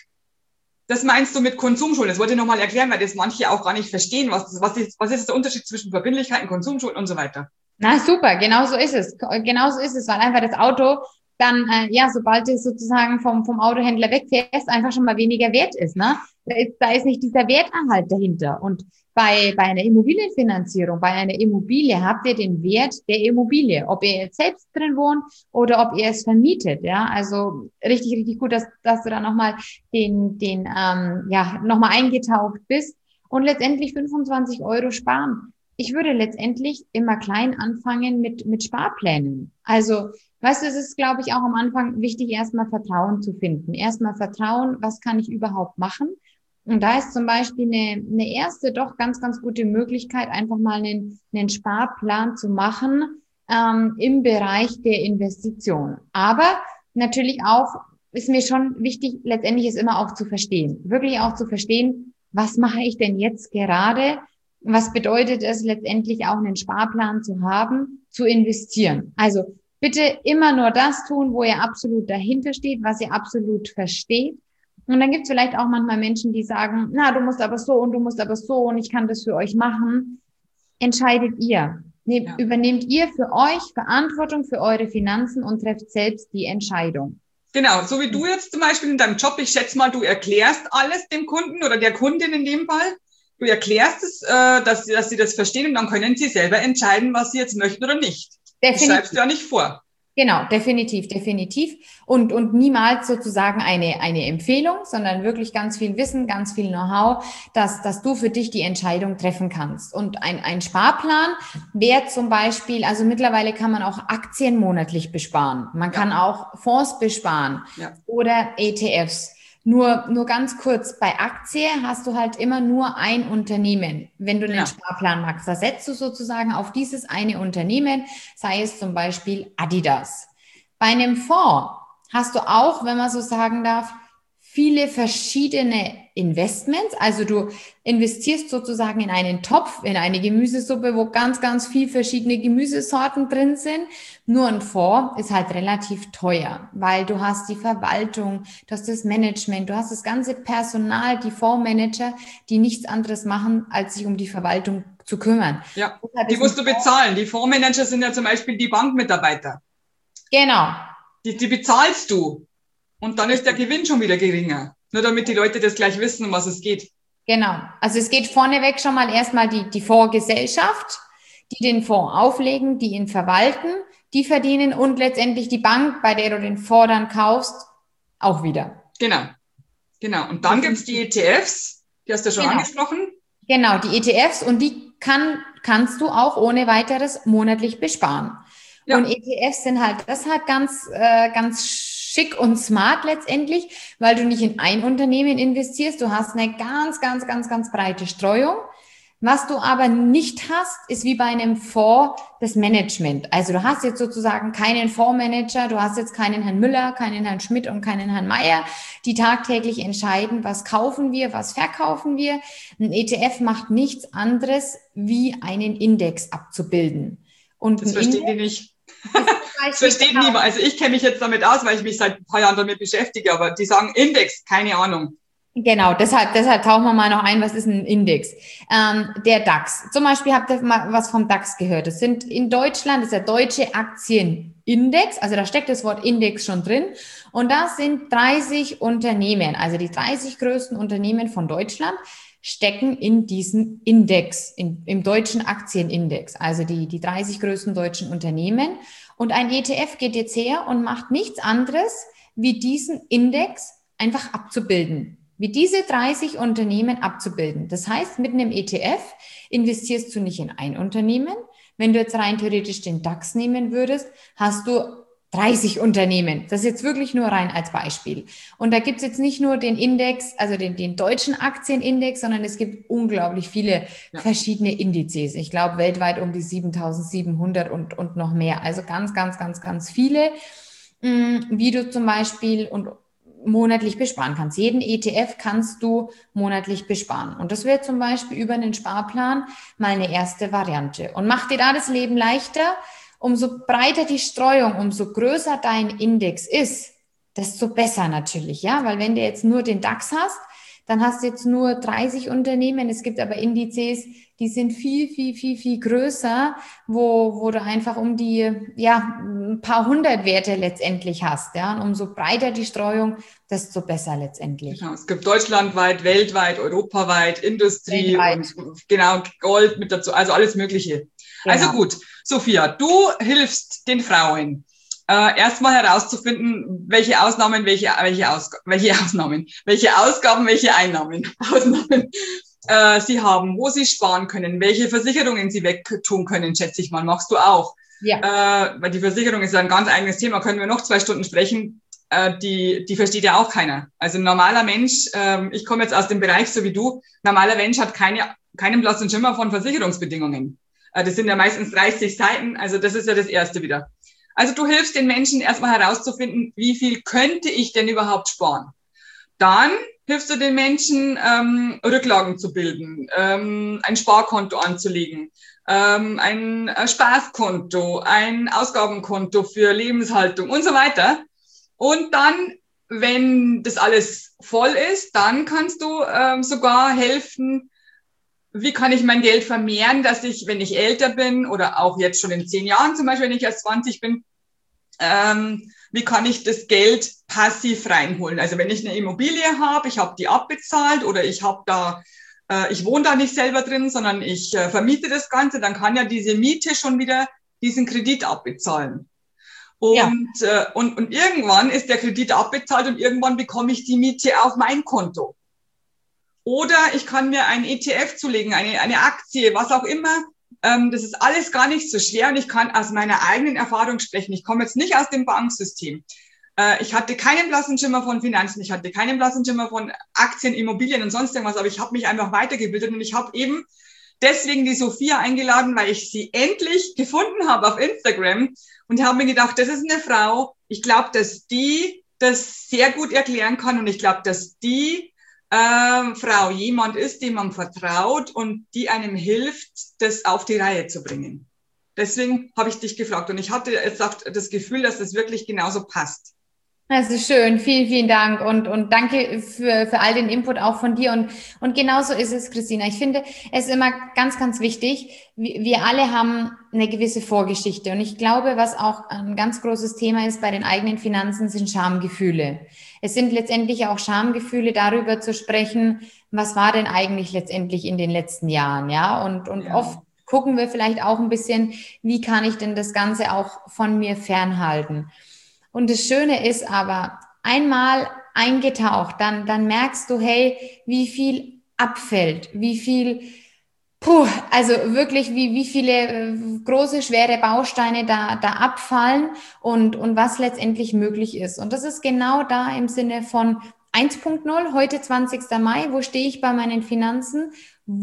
Das meinst du mit Konsumschulden? Das wollte ich nochmal erklären, weil das manche auch gar nicht verstehen. Was, was, ist, was ist der Unterschied zwischen Verbindlichkeiten, Konsumschulden und so weiter? Na super, genau so ist es. Genau so ist es, weil einfach das Auto dann, äh, ja, sobald du sozusagen vom, vom Autohändler wegfährst, einfach schon mal weniger wert ist, ne? Da ist, da ist nicht dieser Werterhalt dahinter. Und bei, bei einer Immobilienfinanzierung, bei einer Immobilie habt ihr den Wert der Immobilie, ob ihr jetzt selbst drin wohnt oder ob ihr es vermietet, ja? Also richtig, richtig gut, dass, dass du da nochmal den, den, ähm, ja, nochmal eingetaucht bist und letztendlich fünfundzwanzig Euro sparen. Ich würde letztendlich immer klein anfangen mit, mit Sparplänen. Also, weißt du, es ist, glaube ich, auch am Anfang wichtig, erstmal Vertrauen zu finden. Erstmal Vertrauen, was kann ich überhaupt machen? Und da ist zum Beispiel eine, eine erste doch ganz, ganz gute Möglichkeit, einfach mal einen, einen Sparplan zu machen ähm, im Bereich der Investition. Aber natürlich auch, ist mir schon wichtig, letztendlich ist immer auch zu verstehen. Wirklich auch zu verstehen, was mache ich denn jetzt gerade? Was bedeutet es letztendlich auch, einen Sparplan zu haben, zu investieren? Also bitte immer nur das tun, wo ihr absolut dahinter steht, was ihr absolut versteht. Und dann gibt es vielleicht auch manchmal Menschen, die sagen, na, du musst aber so und du musst aber so und ich kann das für euch machen. Entscheidet ihr. Ne, ja. Übernehmt ihr für euch Verantwortung für eure Finanzen und trefft selbst die Entscheidung. Genau, so wie du jetzt zum Beispiel in deinem Job, ich schätze mal, du erklärst alles dem Kunden oder der Kundin in dem Fall. Du erklärst es, äh, dass, dass sie das verstehen und dann können sie selber entscheiden, was sie jetzt möchten oder nicht. Definitiv. Das schreibst du ja nicht vor. Genau, definitiv, definitiv. Und, und niemals sozusagen eine, eine Empfehlung, sondern wirklich ganz viel Wissen, ganz viel Know-how, dass, dass du für dich die Entscheidung treffen kannst. Und ein, ein Sparplan wäre zum Beispiel, also mittlerweile kann man auch Aktien monatlich besparen. Man kann ja. auch Fonds besparen ja. oder E T Fs. Nur, nur ganz kurz, bei Aktie hast du halt immer nur ein Unternehmen. Wenn du einen ja. Sparplan machst, da setzt du sozusagen auf dieses eine Unternehmen, sei es zum Beispiel Adidas. Bei einem Fonds hast du auch, wenn man so sagen darf, viele verschiedene Investments. Also du investierst sozusagen in einen Topf, in eine Gemüsesuppe, wo ganz, ganz viel verschiedene Gemüsesorten drin sind. Nur ein Fonds ist halt relativ teuer, weil du hast die Verwaltung, du hast das Management, du hast das ganze Personal, die Fondsmanager, die nichts anderes machen, als sich um die Verwaltung zu kümmern. Ja, die musst du bezahlen. Die Fondsmanager sind ja zum Beispiel die Bankmitarbeiter. Genau. Die, die bezahlst du. Und dann ist der Gewinn schon wieder geringer. Nur damit die Leute das gleich wissen, um was es geht. Genau. Also es geht vorneweg schon mal erstmal die, die Fondsgesellschaft, die den Fonds auflegen, die ihn verwalten, die verdienen und letztendlich die Bank, bei der du den Fonds dann kaufst, auch wieder. Genau. Genau. Und dann gibt's die E T Fs, die hast du schon genau. angesprochen. Genau, die E T Fs und die kann, kannst du auch ohne weiteres monatlich besparen. Ja. Und E T Fs sind halt deshalb ganz, äh, ganz schick und smart letztendlich, weil du nicht in ein Unternehmen investierst. Du hast eine ganz, ganz, ganz, ganz breite Streuung. Was du aber nicht hast, ist wie bei einem Fonds das Management. Also du hast jetzt sozusagen keinen Fondsmanager, du hast jetzt keinen Herrn Müller, keinen Herrn Schmidt und keinen Herrn Meier, die tagtäglich entscheiden, was kaufen wir, was verkaufen wir. Ein E T F macht nichts anderes, wie einen Index abzubilden. Und das verstehen die nicht. Das versteht niemand. Also ich kenne mich jetzt damit aus, weil ich mich seit ein paar Jahren damit beschäftige, aber die sagen Index, keine Ahnung. Genau, deshalb, deshalb tauchen wir mal noch ein, was ist ein Index? Ähm, der DAX. Zum Beispiel habt ihr mal was vom DAX gehört. Das sind in Deutschland, das ist der Deutsche Aktienindex, also da steckt das Wort Index schon drin. Und da sind dreißig Unternehmen, also die dreißig größten Unternehmen von Deutschland, stecken in diesem Index, in, im deutschen Aktienindex, also die, die dreißig größten deutschen Unternehmen. Und ein E T F geht jetzt her und macht nichts anderes, wie diesen Index einfach abzubilden. wie diese dreißig Unternehmen abzubilden. Das heißt, mit einem E T F investierst du nicht in ein Unternehmen. Wenn du jetzt rein theoretisch den DAX nehmen würdest, hast du dreißig Unternehmen. Das ist jetzt wirklich nur rein als Beispiel. Und da gibt es jetzt nicht nur den Index, also den, den deutschen Aktienindex, sondern es gibt unglaublich viele ja. verschiedene Indizes. Ich glaube, weltweit um die siebentausendsiebenhundert und, und noch mehr. Also ganz, ganz, ganz, ganz viele, wie du zum Beispiel und monatlich besparen kannst. Jeden E T F kannst du monatlich besparen. Und das wäre zum Beispiel über einen Sparplan mal eine erste Variante. Und macht dir da das Leben leichter. Umso breiter die Streuung, umso größer dein Index ist, desto besser natürlich, ja, weil wenn du jetzt nur den DAX hast, dann hast du jetzt nur dreißig Unternehmen. Es gibt aber Indizes, die sind viel, viel, viel, viel größer, wo, wo du einfach um die, ja, ein paar hundert Werte letztendlich hast, ja, und umso breiter die Streuung, desto besser letztendlich. Genau, es gibt deutschlandweit, weltweit, europaweit, Industrie weltweit. Und genau, Gold mit dazu, also alles Mögliche. Genau. Also gut, Sophia, du hilfst den Frauen, äh, erstmal herauszufinden, welche Ausnahmen, welche, welche, Ausg welche Ausnahmen, welche Ausgaben, welche Einnahmen, Ausnahmen äh, sie haben, wo sie sparen können, welche Versicherungen sie wegtun können, schätze ich mal, machst du auch. Ja. Äh, weil die Versicherung ist ja ein ganz eigenes Thema, können wir noch zwei Stunden sprechen, äh, die, die versteht ja auch keiner. Also ein normaler Mensch, äh, ich komme jetzt aus dem Bereich so wie du, normaler Mensch hat keine, keinen blassen Schimmer von Versicherungsbedingungen. Das sind ja meistens dreißig Seiten, also das ist ja das Erste wieder. Also du hilfst den Menschen erstmal herauszufinden, wie viel könnte ich denn überhaupt sparen. Dann hilfst du den Menschen, ähm, Rücklagen zu bilden, ähm, ein Sparkonto anzulegen, ähm, ein Spaßkonto, ein Ausgabenkonto für Lebenshaltung und so weiter. Und dann, wenn das alles voll ist, dann kannst du ähm, sogar helfen, wie kann ich mein Geld vermehren, dass ich, wenn ich älter bin oder auch jetzt schon in zehn Jahren zum Beispiel, wenn ich erst zwanzig bin, ähm, wie kann ich das Geld passiv reinholen? Also wenn ich eine Immobilie habe, ich habe die abbezahlt oder ich habe da, äh, ich wohne da nicht selber drin, sondern ich äh, vermiete das Ganze, dann kann ja diese Miete schon wieder diesen Kredit abbezahlen. Und, ja. äh, und, und irgendwann ist der Kredit abbezahlt und irgendwann bekomme ich die Miete auf mein Konto. Oder ich kann mir einen E T F zulegen, eine, eine Aktie, was auch immer. Ähm, das ist alles gar nicht so schwer und ich kann aus meiner eigenen Erfahrung sprechen. Ich komme jetzt nicht aus dem Banksystem. Äh, ich hatte keinen blassen Schimmer von Finanzen, ich hatte keinen blassen Schimmer von Aktien, Immobilien und sonst irgendwas, aber ich habe mich einfach weitergebildet und ich habe eben deswegen die Sophia eingeladen, weil ich sie endlich gefunden habe auf Instagram und habe mir gedacht, das ist eine Frau, ich glaube, dass die das sehr gut erklären kann und ich glaube, dass die Ähm, Frau jemand ist, dem man vertraut und die einem hilft, das auf die Reihe zu bringen. Deswegen habe ich dich gefragt und ich hatte jetzt auch das Gefühl, dass das wirklich genauso passt. Das ist schön. Vielen, vielen Dank und, und danke für, für all den Input auch von dir. Und, und genauso ist es, Christina. Ich finde es immer ganz, ganz wichtig. Wir alle haben eine gewisse Vorgeschichte. Und ich glaube, was auch ein ganz großes Thema ist bei den eigenen Finanzen, sind Schamgefühle. Es sind letztendlich auch Schamgefühle, darüber zu sprechen, was war denn eigentlich letztendlich in den letzten Jahren, ja? Und, und ja. oft gucken wir vielleicht auch ein bisschen, wie kann ich denn das Ganze auch von mir fernhalten? Und das Schöne ist aber, einmal eingetaucht, dann, dann merkst du, hey, wie viel abfällt, wie viel, puh, also wirklich, wie, wie viele äh, große, schwere Bausteine da, da abfallen und, und was letztendlich möglich ist. Und das ist genau da im Sinne von eins Punkt null, heute zwanzigster Mai, wo stehe ich bei meinen Finanzen?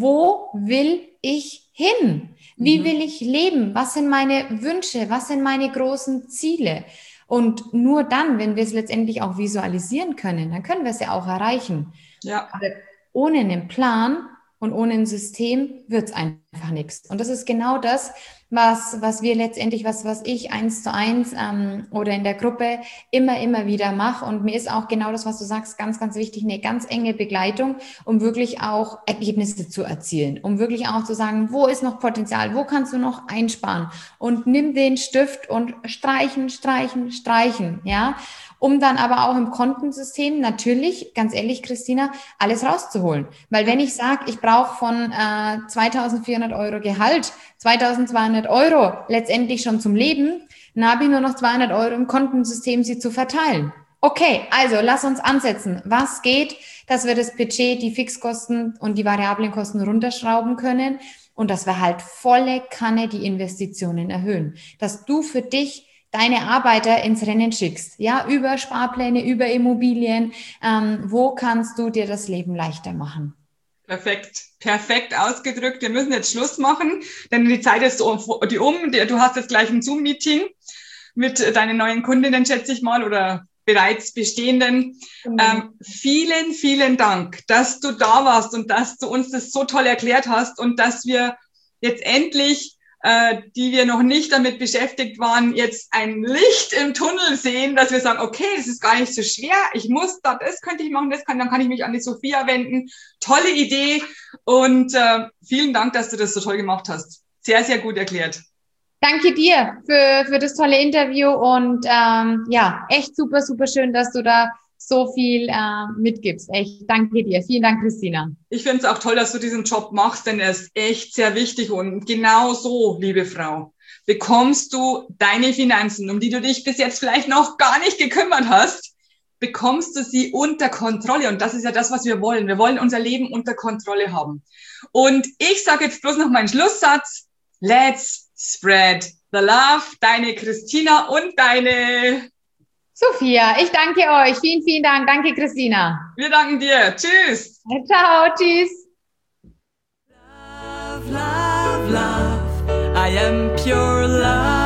Wo will ich hin? Wie mhm. will ich leben? Was sind meine Wünsche? Was sind meine großen Ziele? Und nur dann, wenn wir es letztendlich auch visualisieren können, dann können wir es ja auch erreichen. Ja. Aber ohne einen Plan und ohne ein System wird es einfach nichts. Und das ist genau das, was, was wir letztendlich, was, was ich eins zu eins ähm, oder in der Gruppe immer, immer wieder mache. Und mir ist auch genau das, was du sagst, ganz, ganz wichtig, eine ganz enge Begleitung, um wirklich auch Ergebnisse zu erzielen, um wirklich auch zu sagen, wo ist noch Potenzial, wo kannst du noch einsparen und nimm den Stift und streichen, streichen, streichen, ja, um dann aber auch im Kontensystem natürlich, ganz ehrlich, Christina, alles rauszuholen. Weil wenn ich sage, ich brauche von äh, zweitausendvierhundert Euro Gehalt, zweitausendzweihundert Euro letztendlich schon zum Leben, dann habe ich nur noch zweihundert Euro im Kontensystem, sie zu verteilen. Okay, also lass uns ansetzen. Was geht, dass wir das Budget, die Fixkosten und die variablen Kosten runterschrauben können und dass wir halt volle Kanne die Investitionen erhöhen. Dass du für dich deine Arbeiter ins Rennen schickst, ja, über Sparpläne, über Immobilien. Ähm, wo kannst du dir das Leben leichter machen? Perfekt, perfekt ausgedrückt. Wir müssen jetzt Schluss machen, denn die Zeit ist um. Du hast jetzt gleich ein Zoom-Meeting mit deinen neuen Kundinnen, schätze ich mal, oder bereits bestehenden. Mhm. Ähm, vielen, vielen Dank, dass du da warst und dass du uns das so toll erklärt hast und dass wir jetzt endlich, äh, die wir noch nicht damit beschäftigt waren, jetzt ein Licht im Tunnel sehen, dass wir sagen, okay, das ist gar nicht so schwer, ich muss da, das könnte ich machen, das kann, dann kann ich mich an die Sophia wenden. Tolle Idee und äh, vielen Dank, dass du das so toll gemacht hast. Sehr, sehr gut erklärt. Danke dir für, für das tolle Interview und ähm, ja, echt super, super schön, dass du da so viel äh, mitgibst. Echt, danke dir. Vielen Dank, Christina. Ich finde es auch toll, dass du diesen Job machst, denn er ist echt sehr wichtig und genau so, liebe Frau, bekommst du deine Finanzen, um die du dich bis jetzt vielleicht noch gar nicht gekümmert hast, bekommst du sie unter Kontrolle und das ist ja das, was wir wollen. Wir wollen unser Leben unter Kontrolle haben. Und ich sage jetzt bloß noch meinen Schlusssatz. Let's spread the love. Deine Christina und deine Sophia. Ich danke euch. Vielen, vielen Dank. Danke, Christina. Wir danken dir. Tschüss. Ciao. Tschüss. Love, love, love. I am pure love.